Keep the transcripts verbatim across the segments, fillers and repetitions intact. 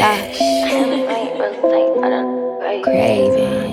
Yeah. Craving.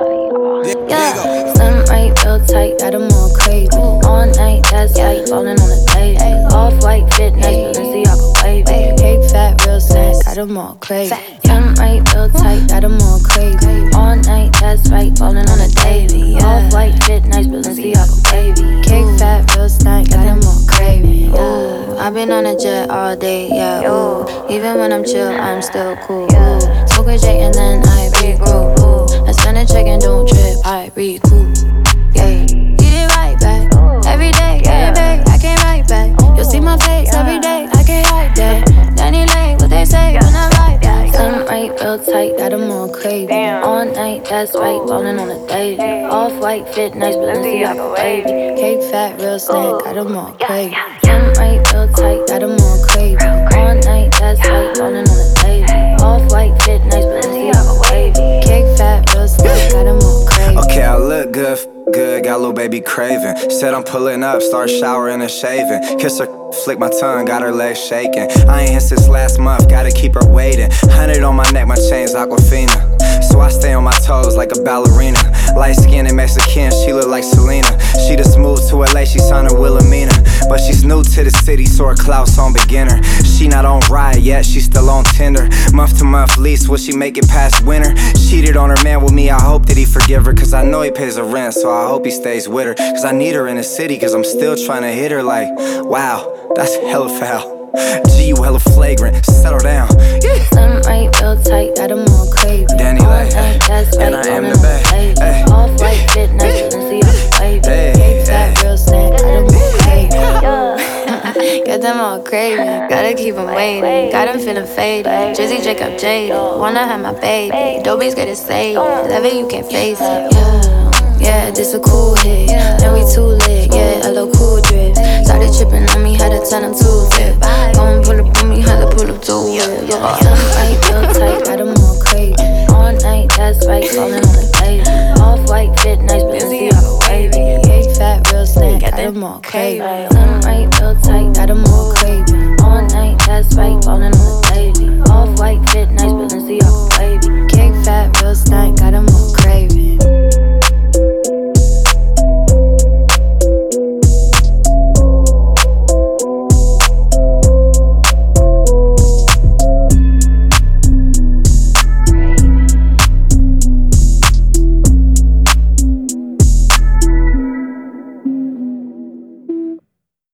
Yeah. Slim right, real tight, got them all craving. All night, that's light, falling on the day. Off-white fit, nice, Balenciaga wavy. Cake fat, real snack, got them all craving. Slim right, real tight, got them all craving. All night, that's right, falling on the daily. Off-white fit, nice, Balenciaga wavy. Cake fat, real snack, got them all craving. Ooh, I've been on a jet all day, yeah. Ooh, even when I'm chill, I'm still cool. Ooh, smoke a J and then I regroup. Ooh, I spend a check and don't trip, I recoup. Yeah, get it right back. Every day, getting paid, I can't write back. You'll see my face every day, I can't hide that. Danny Lane, what they say when I write back. Slim right, real tight, got them all craving. All night, that's right, falling on a daily. Off-white fit, nice, Balenciaga wavy. Cake fat, real snack, got them all craving. Slim right, real tight, got them all craving. All night, that's right, falling on a daily. Off-white fit, nice, Balenciaga wavy. Cake fat, real snack, got them all craving. Okay, I look good, good, got little baby craving. Said I'm pulling up, start showering and shaving. Kiss her, flick my tongue, got her legs shaking. I ain't hit since last month, gotta keep her waiting. Hundred on my neck, my chain's Aquafina. So I stay on my toes like a ballerina. Light skin and Mexican, she look like Selena. She just moved to L A, she signed her Wilhelmina. But she's new to the city, so her clout's on beginner. She not on Riot yet, she still on Tinder. Month to month lease, will she make it past winter? Cheated on her man with me, I hope that he forgive her. Cause I know he pays her rent, so I hope he stays with her. Cause I need her in the city, cause I'm still trying to hit her like, wow, that's hella foul. G, you hella flagrant, settle down. Yeah. Slim right, real tight, got them all craving. Danny Lane, and I am the bae. Off-white fit, nice, Balenciaga wavy. Cake fat, real snack, got them all craving. Got them all craving, gotta keep them waiting. Got them feeling faded, Drizzy Jacob jaded. Wanna have my baby, Dobie's get it saved. Love it, you can't face it, yeah. Yeah, this a cool hit, then we too lit, yeah, a little cool drip. Started tripping on me, had to tell them to tip. Go and pull up on me, had to pull up to it, yeah. Slim right, real tight, got them all craving. All night, that's right, falling on the daily. Off-white fit, nice, Balenciaga wavy. Cake fat, real snack, got them all craving. Slim right, real tight, got them all craving. All night, that's right, falling on the daily. Off-white fit, nice, Balenciaga wavy. Cake fat, real snack, got them all craving.